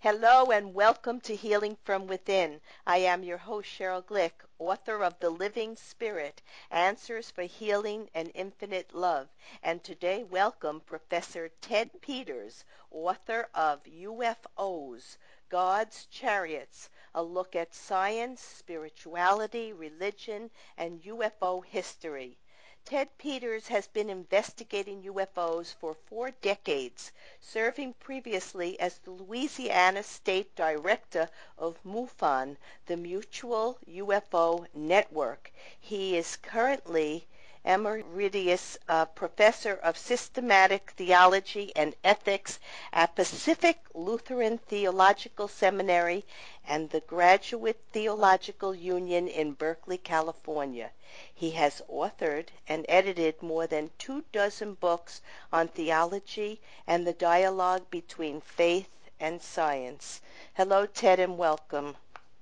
Hello and welcome to Healing from Within. I am your host, Cheryl Glick, author of The Living Spirit, Answers for Healing and Infinite Love. And today, welcome Professor Ted Peters, author of UFOs, God's Chariots, a look at science, spirituality, religion, and UFO history. Ted Peters has been investigating UFOs for 4 decades, serving previously as the Louisiana State Director of MUFON, the Mutual UFO Network. He is currently Emeritus Professor of Systematic Theology and Ethics at Pacific Lutheran Theological Seminary and the Graduate Theological Union in Berkeley, California. He has authored and edited more than 24 books on theology and the dialogue between faith and science. Hello, Ted, and welcome.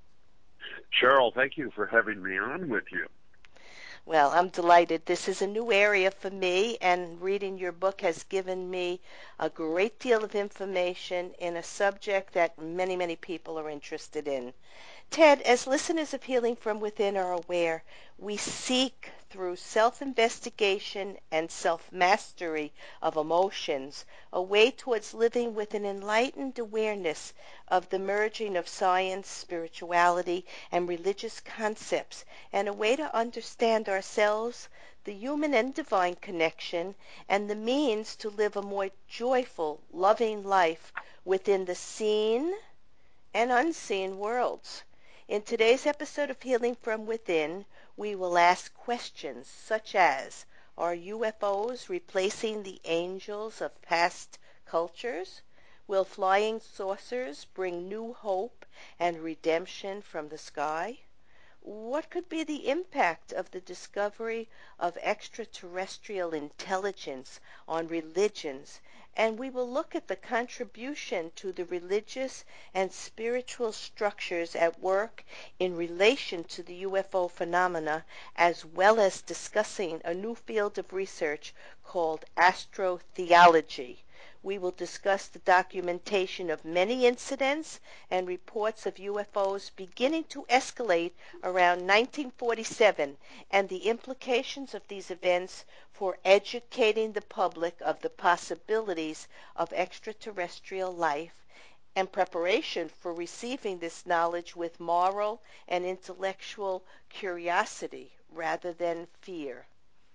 Cheryl, thank you for having me on with you. Well, I'm delighted. This is a new area for me, and reading your book has given me a great deal of information in a subject that many, many people are interested in. Ted, as listeners of Healing from Within are aware, we seek through self-investigation and self-mastery of emotions a way towards living with an enlightened awareness of the merging of science, spirituality, and religious concepts, and a way to understand ourselves, the human and divine connection, and the means to live a more joyful, loving life within the seen and unseen worlds. In today's episode of Healing from Within, we will ask questions such as, are UFOs replacing the angels of past cultures? Will flying saucers bring new hope and redemption from the sky? What could be the impact of the discovery of extraterrestrial intelligence on religions? And we will look at the contribution to the religious and spiritual structures at work in relation to the UFO phenomena, as well as discussing a new field of research called astrotheology. We will discuss the documentation of many incidents and reports of UFOs beginning to escalate around 1947 and the implications of these events for educating the public of the possibilities of extraterrestrial life and preparation for receiving this knowledge with moral and intellectual curiosity rather than fear.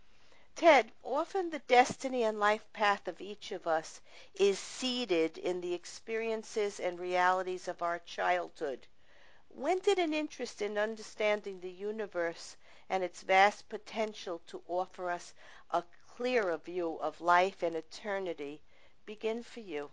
Ted, often the destiny and life path of each of us is seated in the experiences and realities of our childhood. When did an interest in understanding the universe and its vast potential to offer us a clearer view of life and eternity begin for you?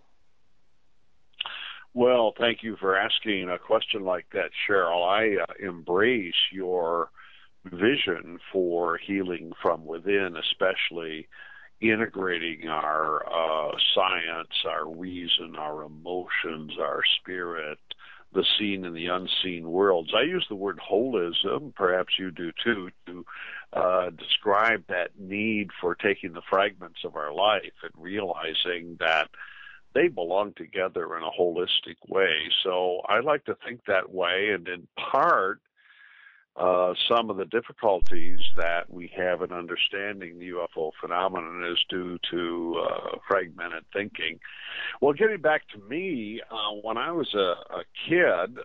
Well, thank you for asking a question like that, Cheryl. I embrace your vision for healing from within, especially integrating our science, our reason, our emotions, our spirit, the seen and the unseen worlds. I use the word holism, perhaps you do too, to describe that need for taking the fragments of our life and realizing that they belong together in a holistic way. So I like to think that way, and in part, some of the difficulties that we have in understanding the UFO phenomenon is due to fragmented thinking. Well, getting back to me, when I was a kid,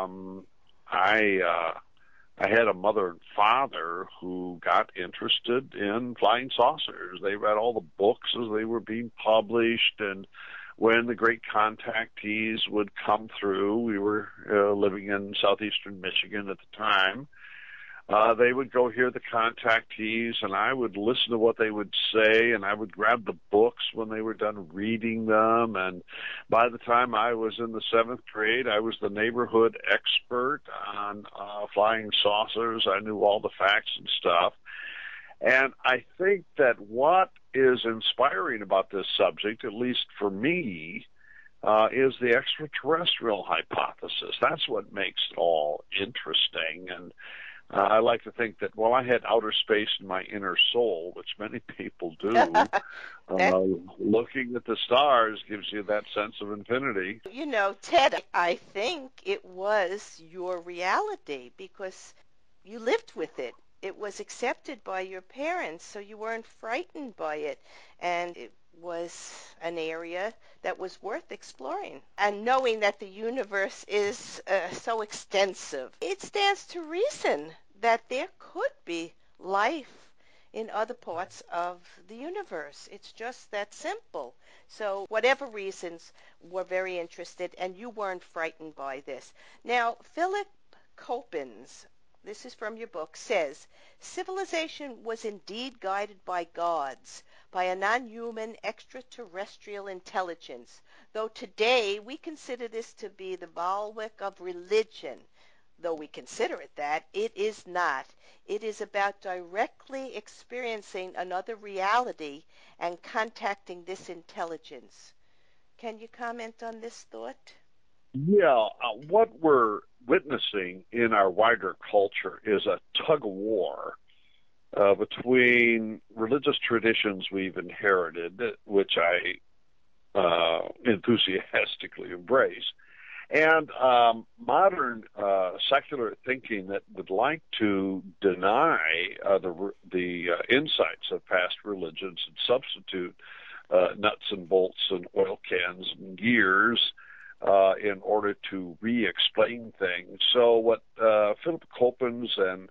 I had a mother and father who got interested in flying saucers. They read all the books as they were being published, and when the great contactees would come through, we were living in southeastern Michigan at the time, they would go hear the contactees, and I would listen to what they would say, and I would grab the books when they were done reading them. And by the time I was in the 7th grade, I was the neighborhood expert on flying saucers. I knew all the facts and stuff. And I think that what is inspiring about this subject, at least for me, is the extraterrestrial hypothesis. That's what makes it all interesting. And I like to think that, well, I had outer space in my inner soul, which many people do. That, Looking at the stars gives you that sense of infinity. Ted, I think it was your reality because you lived with it. It was accepted by your parents, so you weren't frightened by it. And it was an area that was worth exploring. And knowing that the universe is so extensive, it stands to reason that there could be life in other parts of the universe. It's just that simple. So, whatever reasons, we're very interested, and you weren't frightened by this. Now, Philip Coppens, this is from your book, says civilization was indeed guided by gods, by a non-human extraterrestrial intelligence, though today we consider this to be the bulwark of religion. Though we consider it that, it is not. It is about directly experiencing another reality and contacting this intelligence. Can you comment on this thought? Yeah, what we're witnessing in our wider culture is a tug of war between religious traditions we've inherited, which I enthusiastically embrace, and modern secular thinking that would like to deny the insights of past religions and substitute nuts and bolts and oil cans and gears in order to re-explain things. So what Philip Coppens and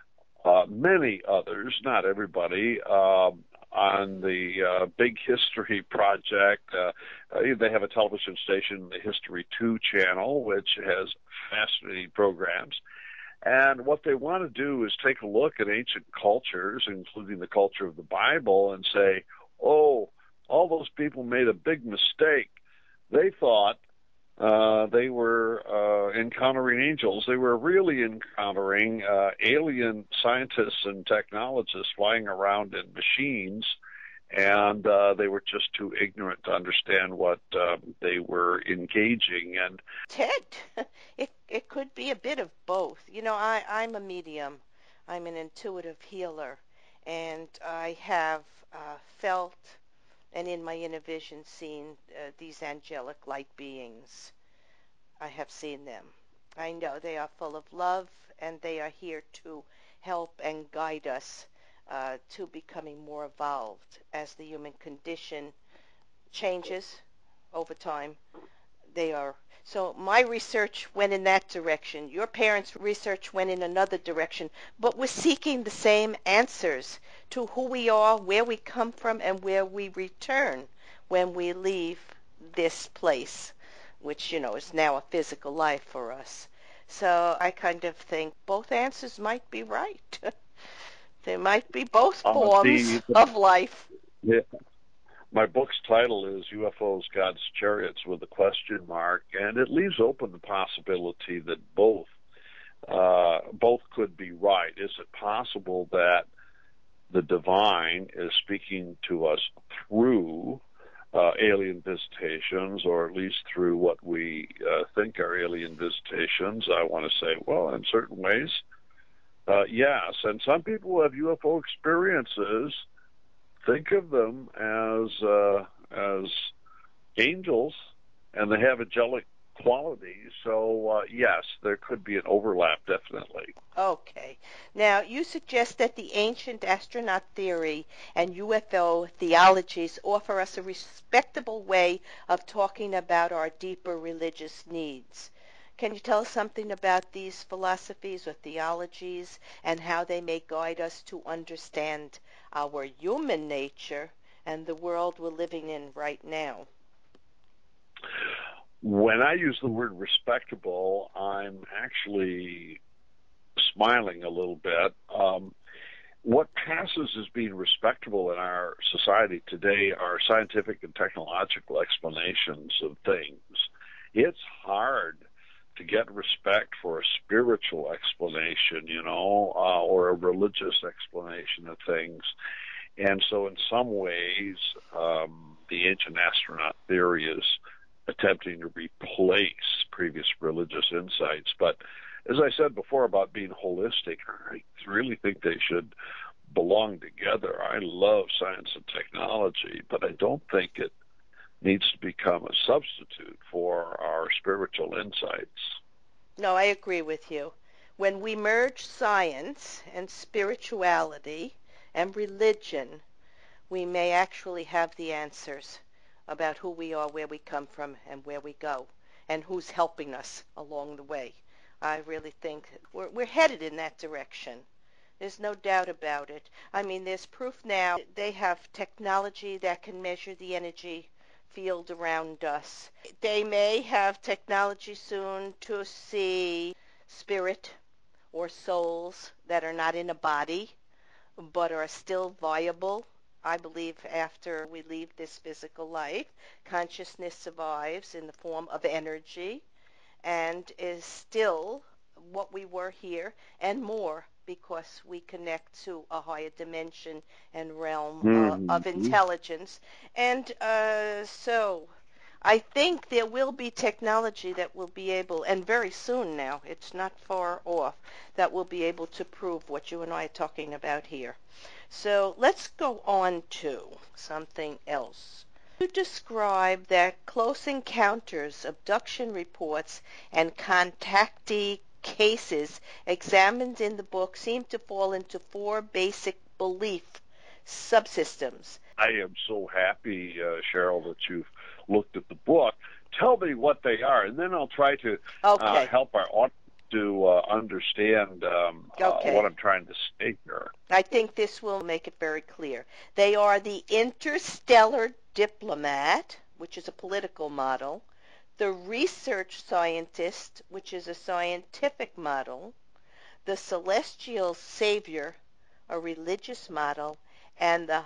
many others, not everybody, on the Big History Project. They have a television station, the History 2 channel, which has fascinating programs. And what they want to do is take a look at ancient cultures, including the culture of the Bible, and say, oh, all those people made a big mistake. They thought they were encountering angels. They were really encountering alien scientists and technologists flying around in machines, and they were just too ignorant to understand what they were engaging in. Ted, it could be a bit of both. I'm a medium. I'm an intuitive healer, and I have felt and in my inner vision seen these angelic light beings. I have seen them. I know they are full of love, and they are here to help and guide us to becoming more evolved as the human condition changes over time. They are. So my research went in that direction. Your parents' research went in another direction, but we're seeking the same answers to who we are, where we come from, and where we return when we leave this place, which, is now a physical life for us. So I kind of think both answers might be right. There might be both forms of life. Yeah, my book's title is UFOs, God's Chariots with a question mark, and it leaves open the possibility that both could be right. Is it possible that the divine is speaking to us through alien visitations, or at least through what we think are alien visitations? I want to say, well, in certain ways, yes. And some people who have UFO experiences think of them as angels, and they have angelic qualities. So yes, there could be an overlap, definitely. Okay. Now, you suggest that the ancient astronaut theory and UFO theologies offer us a respectable way of talking about our deeper religious needs. Can you tell us something about these philosophies or theologies and how they may guide us to understand our human nature and the world we're living in right now? When I use the word respectable, I'm actually smiling a little bit. What passes as being respectable in our society today are scientific and technological explanations of things. It's hard to get respect for a spiritual explanation, or a religious explanation of things. And so in some ways, the ancient astronaut theory is attempting to replace previous religious insights. But as I said before about being holistic, I really think they should belong together. I love science and technology, but I don't think it needs to become a substitute for our spiritual insights. No, I agree with you. When we merge science and spirituality and religion, we may actually have the answers about who we are, where we come from, and where we go, and who's helping us along the way. I really think we're headed in that direction. There's no doubt about it. I mean, there's proof now. They have technology that can measure the energy field around us. They may have technology soon to see spirit or souls that are not in a body but are still viable. I believe after we leave this physical life, consciousness survives in the form of energy and is still what we were here and more because we connect to a higher dimension and realm of Mm-hmm. intelligence. And so I think there will be technology that will be able, and very soon now, it's not far off, that will be able to prove what you and I are talking about here. So let's go on to something else. You describe that close encounters, abduction reports, and contactee cases examined in the book seem to fall into four basic belief subsystems. I am so happy, Cheryl, that you've looked at the book. Tell me what they are, and then I'll try to Okay, help our audience to understand what okay. I'm trying to say here. I think this will make it very clear. They are the interstellar diplomat, which is a political model, the research scientist, which is a scientific model, the celestial savior, a religious model, and the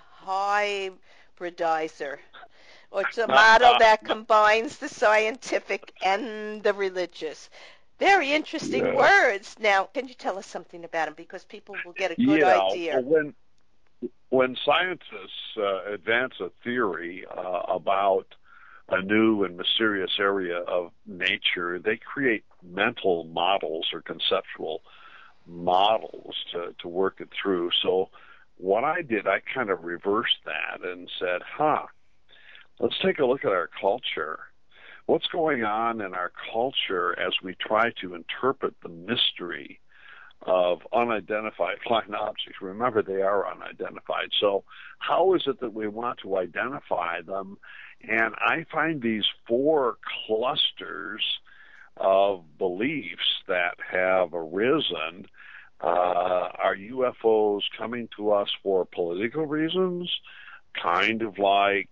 hybridizer, or it's a model that combines the scientific and the religious. Very interesting Yeah. words. Now, can you tell us something about them? Because people will get a good Yeah. idea. Well, when scientists advance a theory about a new and mysterious area of nature, they create mental models or conceptual models to work it through. So what I did, I kind of reversed that and said, let's take a look at our culture. What's going on in our culture as we try to interpret the mystery of unidentified flying objects? Remember, they are unidentified. So how is it that we want to identify them? And I find these four clusters of beliefs that have arisen. Are UFOs coming to us for political reasons? Kind of like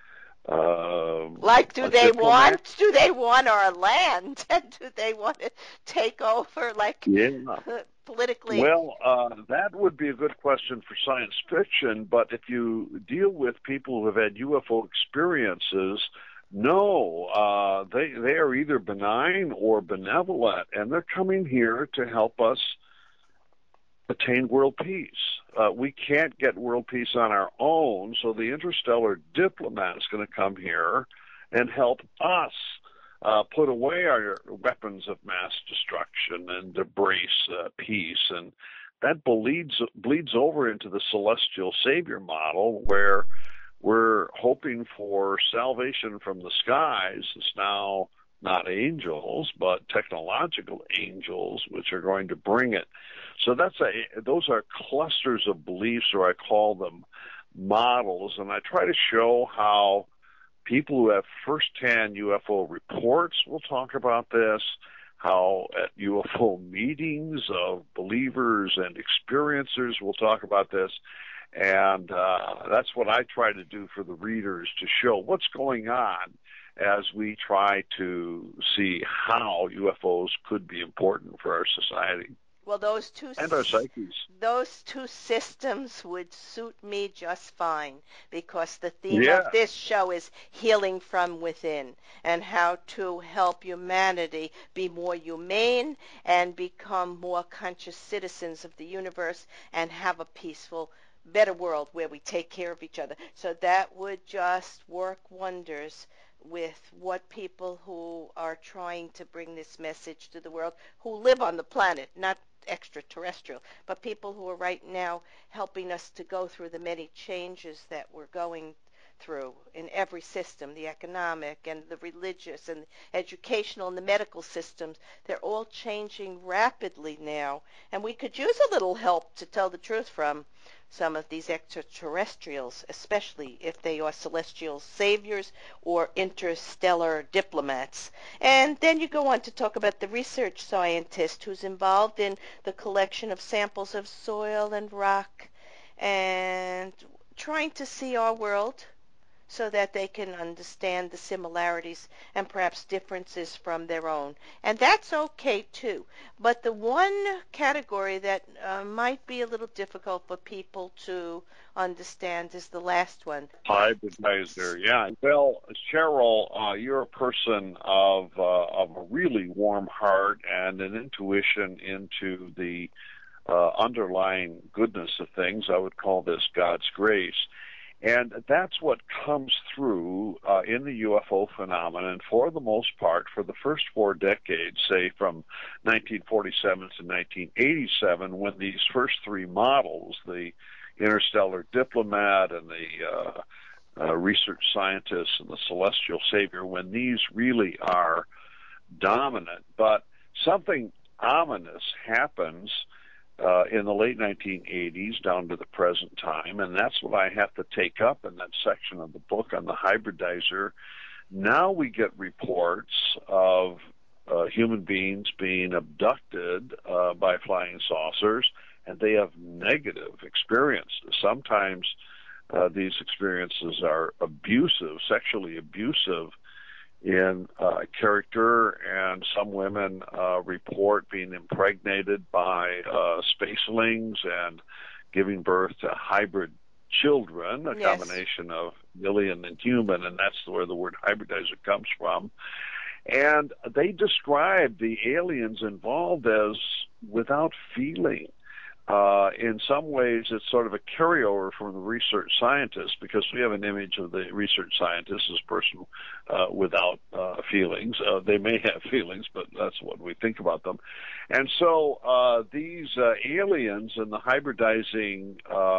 Like, a diplomat? do they want our land? And do they want to take over, like, Yeah. politically? Well, that would be a good question for science fiction, but if you deal with people who have had UFO experiences, no, they are either benign or benevolent, and they're coming here to help us attain world peace. We can't get world peace on our own, so the interstellar diplomat is going to come here and help us put away our weapons of mass destruction and embrace peace. And that bleeds over into the celestial savior model, where we're hoping for salvation from the skies. It's now not angels, but technological angels, which are going to bring it. So those are clusters of beliefs, or I call them models, and I try to show how people who have first-hand UFO reports will talk about this, how at UFO meetings of believers and experiencers will talk about this, and that's what I try to do for the readers, to show what's going on as we try to see how UFOs could be important for our society Well, and our psyches. those two systems would suit me just fine because the theme of Yeah. this show is healing from within and how to help humanity be more humane and become more conscious citizens of the universe and have a peaceful, better world where we take care of each other. So that would just work wonders with what people who are trying to bring this message to the world, who live on the planet, not extraterrestrial, but people who are right now helping us to go through the many changes that we're going through in every system, the economic and the religious and the educational and the medical systems. They're all changing rapidly now, and we could use a little help, to tell the truth, from some of these extraterrestrials, especially if they are celestial saviors or interstellar diplomats. And then you go on to talk about the research scientist who's involved in the collection of samples of soil and rock and trying to see our world so that they can understand the similarities and perhaps differences from their own. And that's okay too. But the one category that might be a little difficult for people to understand is the last one. Hybridizer, yeah. Well, Cheryl, you're a person of a really warm heart and an intuition into the underlying goodness of things. I would call this God's grace. And that's what comes through in the UFO phenomenon for the most part for the first 4 decades, say from 1947 to 1987, when these first 3 models, the interstellar diplomat and the research scientist and the celestial savior, when these really are dominant. But something ominous happens in the late 1980s down to the present time, and that's what I have to take up in that section of the book on the hybridizer. Now we get reports of human beings being abducted by flying saucers, and they have negative experiences. Sometimes these experiences are abusive, sexually abusive in character, and some women report being impregnated by spacelings and giving birth to hybrid children, a Yes. combination of alien and human, and that's where the word hybridizer comes from. And they describe the aliens involved as without feeling. In some ways, it's sort of a carryover from the research scientist, because we have an image of the research scientist as a person without feelings. They may have feelings, but that's what we think about them. And so these aliens and the hybridizing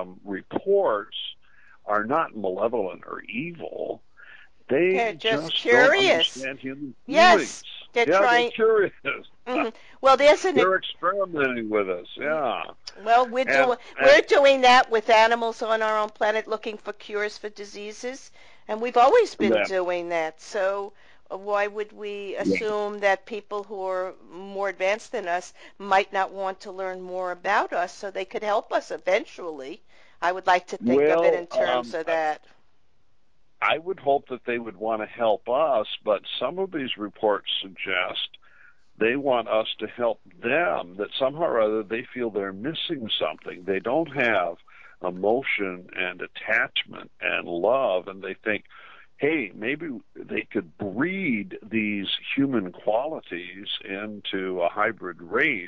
reports are not malevolent or evil. They're They just just don't curious. understand human Yes, feelings. they're Yeah, trying. they're curious. Well, there's an. They're experimenting with us. Yeah. Well, And we're doing that with animals on our own planet, looking for cures for diseases, and we've always been that, doing that. So why would we assume that people who are more advanced than us might not want to learn more about us so they could help us eventually? I would like to think of it in well, terms of that. I would hope that they would want to help us, but some of these reports suggest they want us to help them, that somehow or other they feel they're missing something. They don't have emotion and attachment and love, and they think, hey, maybe they could breed these human qualities into a hybrid race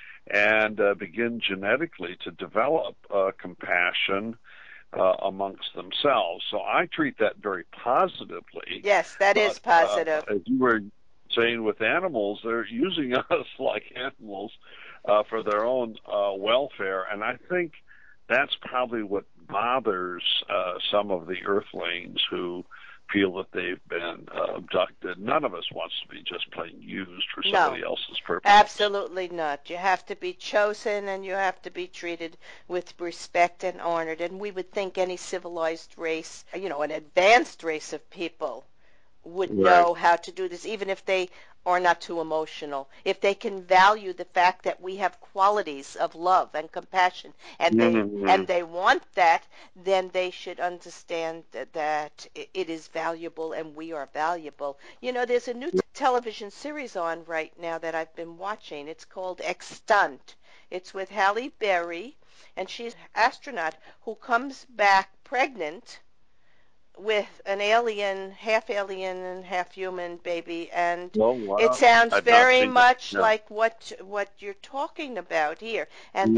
and begin genetically to develop compassion amongst themselves. So I treat that very positively. Yes, that is But positive. as you were saying with animals, they're using us like animals for their own welfare, and I think that's probably what bothers some of the Earthlings who feel that they've been abducted. None of us wants to be just plain used for somebody else's purposes. Absolutely not. You have to be chosen, and you have to be treated with respect and honored. And we would think any civilized race, an advanced race of people, would Right. know how to do this, even if they are not too emotional. If they can value the fact that we have qualities of love and compassion, and they want that, then they should understand that it is valuable and we are valuable. There's a new television series on right now that I've been watching. It's called Extant. It's with Halle Berry, and she's an astronaut who comes back pregnant with an half alien and half human baby, and Oh, wow. it sounds I've not very seen that. much Yeah. like what you're talking about here. And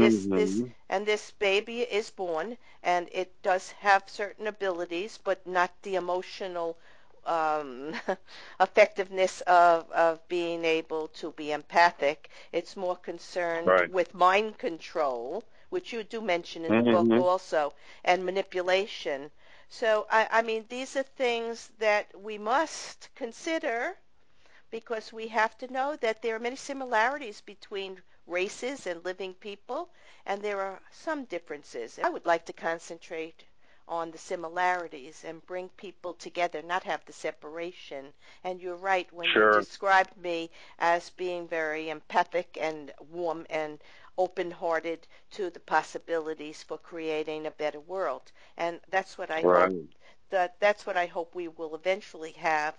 this baby is born, and it does have certain abilities, but not the emotional effectiveness of being able to be empathic. It's more concerned Right. with mind control, which you do mention in the book Mm-hmm. also, and manipulation. So, I mean, these are things that we must consider because we have to know that there are many similarities between races and living people, and there are some differences. I would like to concentrate on the similarities and bring people together, not have the separation. And you're right when you Sure. described me as being very empathic and warm and open-hearted to the possibilities for creating a better world. And that's what I hope Right. that's what I hope we will eventually have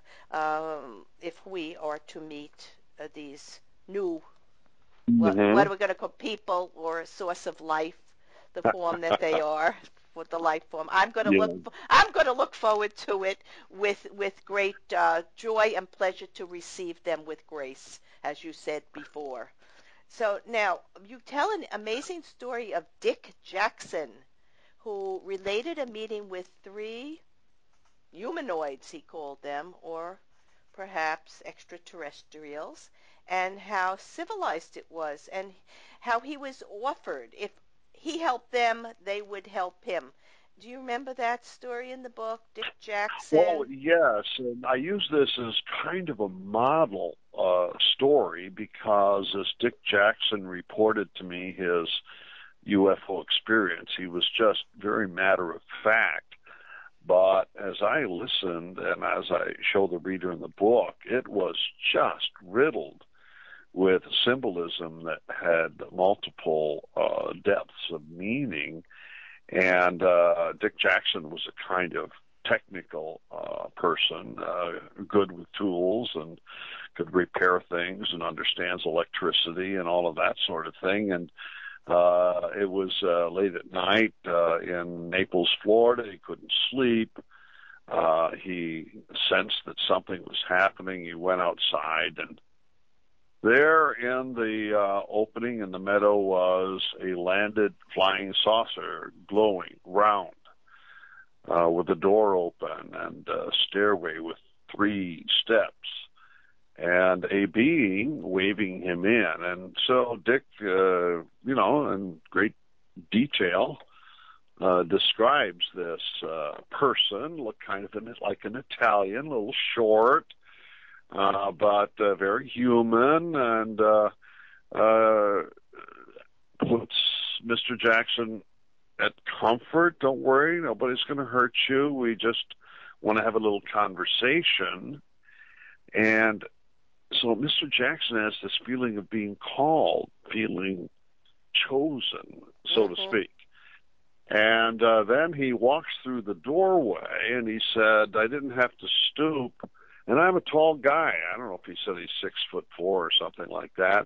if we are to meet these new, what Mm-hmm. are we going to call people or a source of life, the form that they are, with the life form. Yeah. I'm going to look forward to it with great joy and pleasure to receive them with grace, as you said before. So now you tell an amazing story of Dick Jackson, who related a meeting with three humanoids, he called them, or perhaps extraterrestrials, and how civilized it was, and how he was offered if he helped them, they would help him. Do you remember that story in the book, Dick Well, Jackson? yes, and I use this as kind of a model story because as Dick Jackson reported to me his UFO experience, he was just very matter of fact. But as I listened and as I show the reader in the book, it was just riddled with symbolism that had multiple depths of meaning. And Dick Jackson was a kind of technical person, good with tools and could repair things and understands electricity and all of that sort of thing. And it was late at night in Naples, Florida. He couldn't sleep. He sensed that something was happening. He went outside, and there in the opening in the meadow was a landed flying saucer, glowing, round, with a door open and a stairway with 3 steps and a being waving him in. And so Dick, in great detail, describes this person, look kind of like an Italian, a little short, but very human, and puts Mr. Jackson at comfort. Don't worry, nobody's going to hurt you. We just want to have a little conversation. And so Mr. Jackson has this feeling of being called, feeling chosen, so to Mm-hmm. speak. And then he walks through the doorway, and he said, I didn't have to stoop. And I'm a tall guy. I don't know if he said he's 6'4" or something like that.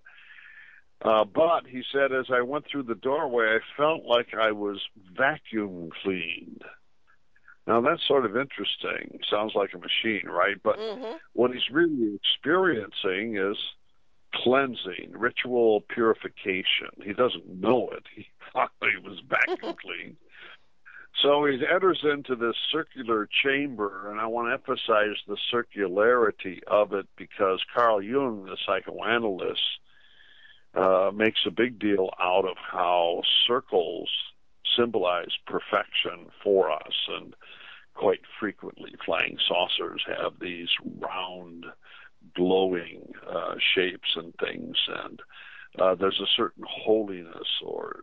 But he said, as I went through the doorway, I felt like I was vacuum cleaned. Now, that's sort of interesting. Sounds like a machine, right? But Mm-hmm. what he's really experiencing is cleansing, ritual purification. He doesn't know it. He thought he was vacuum cleaned. So he enters into this circular chamber, and I want to emphasize the circularity of it because Carl Jung, the psychoanalyst, makes a big deal out of how circles symbolize perfection for us, and quite frequently flying saucers have these round, glowing shapes and things, and there's a certain holiness or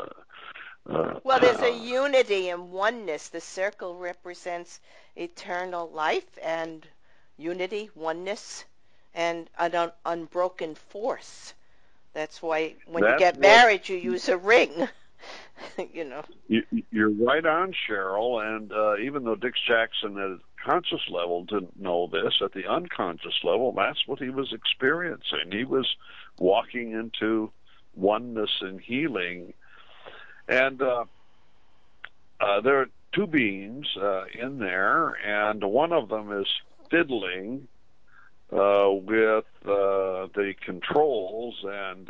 Well, there's a unity and oneness. The circle represents eternal life and unity, oneness, and an unbroken force. That's why when you that's get what married, you use a ring. you know. you're right on, Cheryl. And even though Dick Jackson at a conscious level didn't know this, at the unconscious level, that's what he was experiencing. He was walking into oneness and healing. And there are 2 beings in there, and one of them is fiddling with the controls, and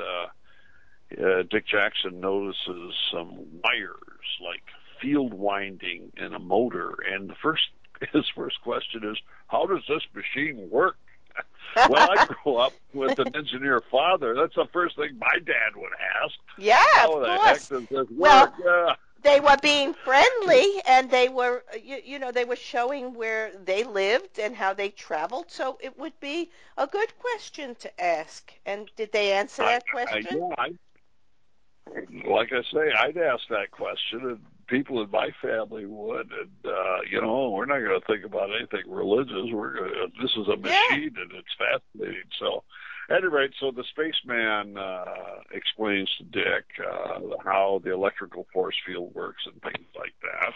Dick Jackson notices some wires like field winding in a motor, and the first his first question is, how does this machine work? Well, I grew up with an engineer father. That's the first thing my dad would ask. Yeah, How of the heck course. does this Well, work? Yeah. they were being friendly, and they were, they were showing where they lived and how they traveled. So it would be a good question to ask. And did they answer that question? Yeah, like I say, I'd ask that question, and people in my family would, and we're not going to think about anything religious. This is a Yeah. machine, and it's fascinating. So, at any rate, so the spaceman explains to Dick how the electrical force field works and things like that.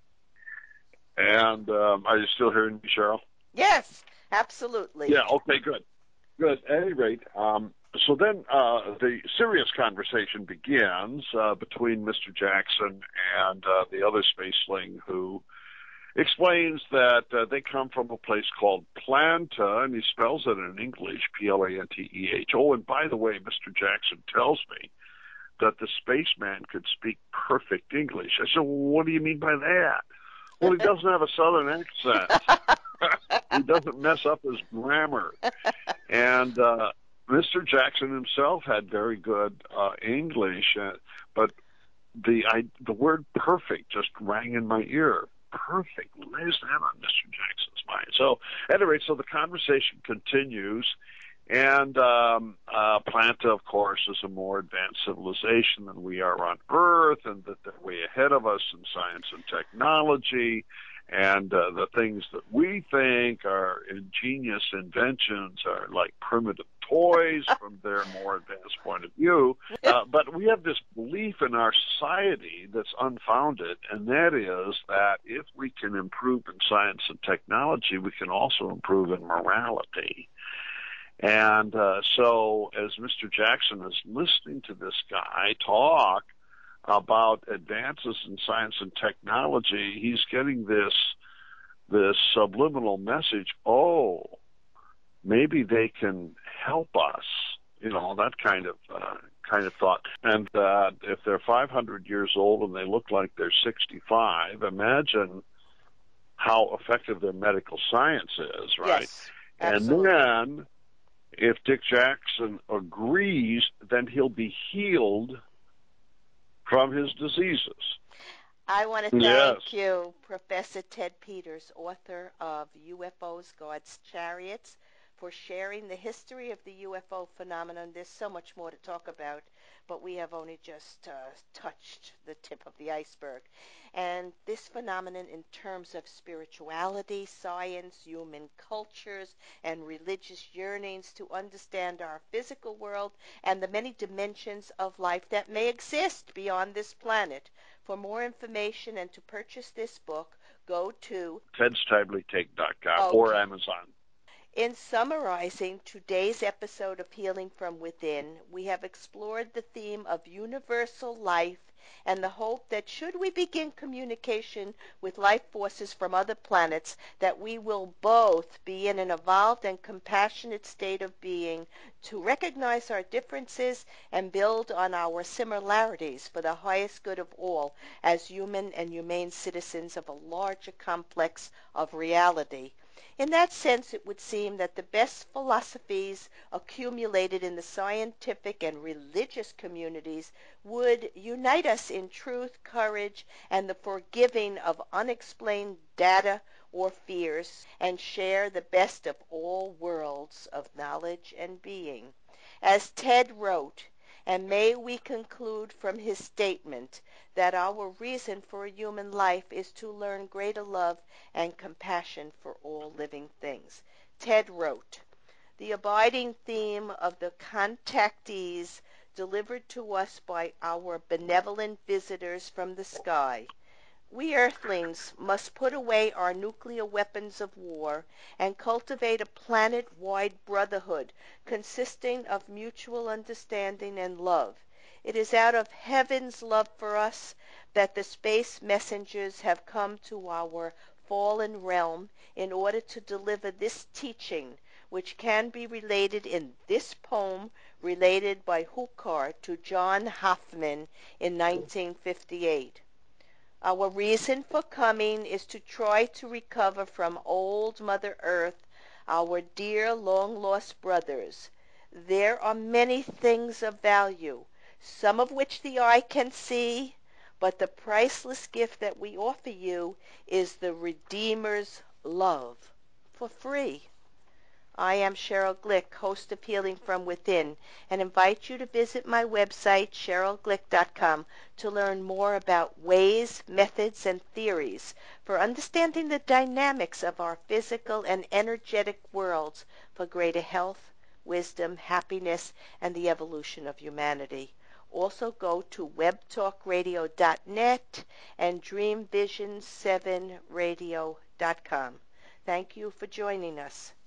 And are you still hearing me, Cheryl? Yes, absolutely. Yeah. Okay. Good. Good. At any rate, so then the serious conversation begins between Mr. Jackson and the other spaceling, who explains that they come from a place called Planta, and he spells it in English, Planteh. Oh, and by the way, Mr. Jackson tells me that the spaceman could speak perfect English. I said, well, what do you mean by that? Well, he doesn't have a southern accent. He doesn't mess up his grammar. And Mr. Jackson himself had very good English, but the word perfect just rang in my ear. Perfect. Where's that on Mr. Jackson's mind? So, at any rate, so the conversation continues, and Planta, of course, is a more advanced civilization than we are on Earth, and that they're way ahead of us in science and technology. And the things that we think are ingenious inventions are like primitive toys from their more advanced point of view. But we have this belief in our society that's unfounded, and that is that if we can improve in science and technology, we can also improve in morality. And so as Mr. Jackson is listening to this guy talk about advances in science and technology, he's getting this subliminal message. Oh, maybe they can help us. That kind of thought. And if they're 500 years old and they look like they're 65, imagine how effective their medical science is, right? Yes, absolutely. And then, if Dick Jackson agrees, then he'll be healed from his diseases. I want to thank you, Professor Ted Peters, author of UFOs, God's Chariots, for sharing the history of the UFO phenomenon. There's so much more to talk about, but we have only just touched the tip of the iceberg. And this phenomenon, in terms of spirituality, science, human cultures, and religious yearnings to understand our physical world and the many dimensions of life that may exist beyond this planet. For more information and to purchase this book, go to TedStibleyTake.com or Amazon. In summarizing today's episode of Healing from Within, we have explored the theme of universal life and the hope that should we begin communication with life forces from other planets, that we will both be in an evolved and compassionate state of being to recognize our differences and build on our similarities for the highest good of all as human and humane citizens of a larger complex of reality. In that sense, it would seem that the best philosophies accumulated in the scientific and religious communities would unite us in truth, courage, and the forgiving of unexplained data or fears, and share the best of all worlds of knowledge and being. As Ted wrote, and may we conclude from his statement that our reason for human life is to learn greater love and compassion for all living things. Ted wrote, the abiding theme of the contactees delivered to us by our benevolent visitors from the sky. We Earthlings must put away our nuclear weapons of war and cultivate a planet-wide brotherhood consisting of mutual understanding and love. It is out of heaven's love for us that the space messengers have come to our fallen realm in order to deliver this teaching, which can be related in this poem related by Hooker to John Hoffman in 1958. Our reason for coming is to try to recover from old Mother Earth, our dear long-lost brothers. There are many things of value, some of which the eye can see, but the priceless gift that we offer you is the Redeemer's love for free. I am Cheryl Glick, host of Healing from Within, and invite you to visit my website, cherylglick.com, to learn more about ways, methods, and theories for understanding the dynamics of our physical and energetic worlds for greater health, wisdom, happiness, and the evolution of humanity. Also go to webtalkradio.net and dreamvision7radio.com. Thank you for joining us.